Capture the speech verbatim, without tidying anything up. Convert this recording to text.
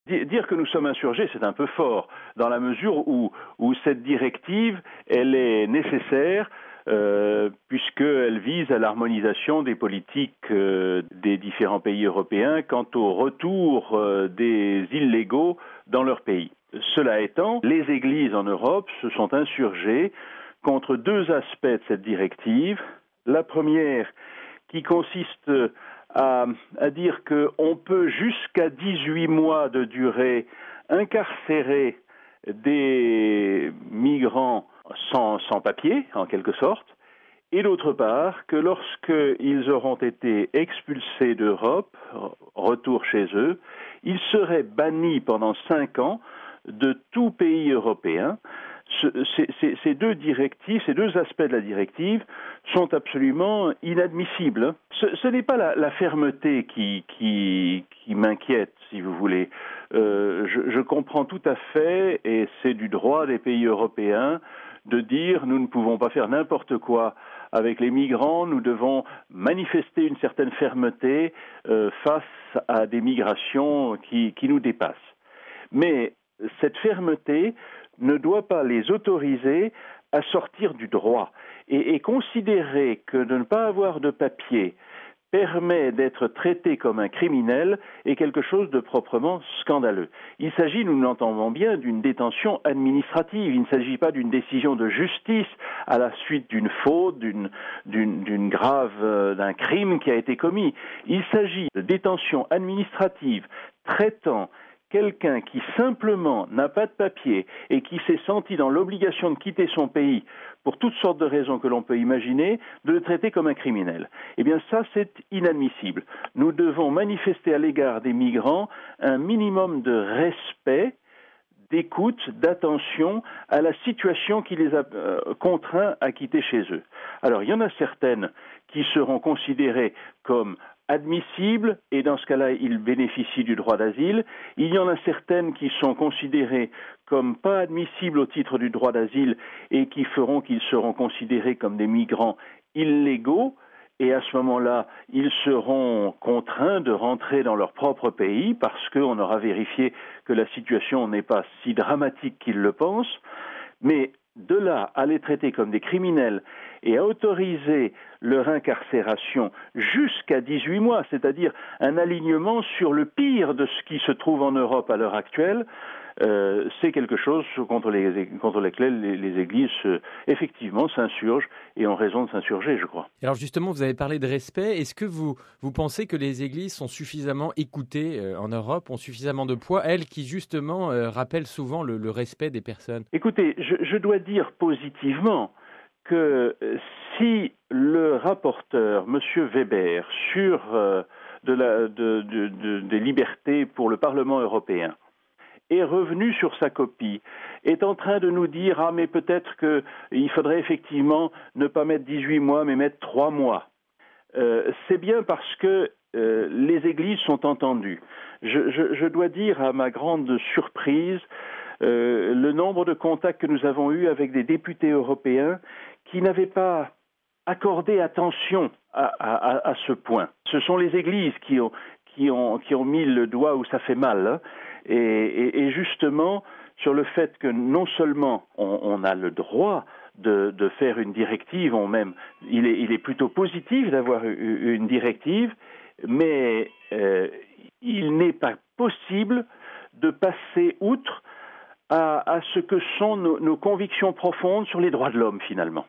Dire que nous sommes insurgés, c'est un peu fort, dans la mesure où, où cette directive, elle est nécessaire, euh, puisqu'elle vise à l'harmonisation des politiques euh, des différents pays européens quant au retour euh, des illégaux dans leur pays. Cela étant, les églises en Europe se sont insurgées contre deux aspects de cette directive. La première, qui consiste à, à dire qu'on peut jusqu'à dix-huit mois de durée incarcérer des migrants sans, sans papier, en quelque sorte, et d'autre part que lorsqu'ils auront été expulsés d'Europe, retour chez eux, ils seraient bannis pendant cinq ans de tout pays européen. Ces, ces, ces deux directives, ces deux aspects de la directive sont absolument inadmissibles. Ce, ce n'est pas la, la fermeté qui, qui, qui m'inquiète, si vous voulez. Euh, je, je comprends tout à fait, et c'est du droit des pays européens, de dire nous ne pouvons pas faire n'importe quoi avec les migrants, nous devons manifester une certaine fermeté euh, face à des migrations qui, qui nous dépassent. Mais cette fermeté ne doit pas les autoriser à sortir du droit. Et, et considérer que de ne pas avoir de papier permet d'être traité comme un criminel est quelque chose de proprement scandaleux. Il s'agit, nous l'entendons bien, d'une détention administrative. Il ne s'agit pas d'une décision de justice à la suite d'une faute, d'une, d'une, d'une grave, euh, d'un crime qui a été commis. Il s'agit de détention administrative traitant quelqu'un qui simplement n'a pas de papier et qui s'est senti dans l'obligation de quitter son pays pour toutes sortes de raisons que l'on peut imaginer, de le traiter comme un criminel. Eh bien ça, c'est inadmissible. Nous devons manifester à l'égard des migrants un minimum de respect, d'écoute, d'attention à la situation qui les a euh, contraints à quitter chez eux. Alors, il y en a certaines qui seront considérées comme admissibles, et dans ce cas-là, ils bénéficient du droit d'asile. Il y en a certaines qui sont considérées comme pas admissibles au titre du droit d'asile et qui feront qu'ils seront considérés comme des migrants illégaux, et à ce moment-là, ils seront contraints de rentrer dans leur propre pays parce qu'on aura vérifié que la situation n'est pas si dramatique qu'ils le pensent. Mais de là à les traiter comme des criminels et à autoriser leur incarcération jusqu'à dix-huit mois, c'est-à-dire un alignement sur le pire de ce qui se trouve en Europe à l'heure actuelle, euh, c'est quelque chose contre, les, contre lequel les, les églises euh, effectivement s'insurgent et ont raison de s'insurger, je crois. Alors justement, vous avez parlé de respect. Est-ce que vous, vous pensez que les églises sont suffisamment écoutées euh, en Europe, ont suffisamment de poids, elles qui justement euh, rappellent souvent le, le respect des personnes? Écoutez, je, je dois dire positivement que si le rapporteur, M. Weber, sur euh, de la, de, de, de, des libertés pour le Parlement européen, est revenu sur sa copie, est en train de nous dire « Ah, mais peut-être qu'il faudrait effectivement ne pas mettre dix-huit mois, mais mettre trois mois. Euh, » c'est bien parce que euh, les églises sont entendues. Je, je, je dois dire à ma grande surprise euh, le nombre de contacts que nous avons eus avec des députés européens qui n'avaient pas accordé attention à, à, à ce point. Ce sont les églises qui ont, qui ont, qui ont mis le doigt où ça fait mal, hein. Et, et, et justement, sur le fait que non seulement on, on a le droit de, de faire une directive, on même, il est, il est plutôt positif d'avoir une directive, mais euh, il n'est pas possible de passer outre à, à ce que sont nos, nos convictions profondes sur les droits de l'homme, finalement.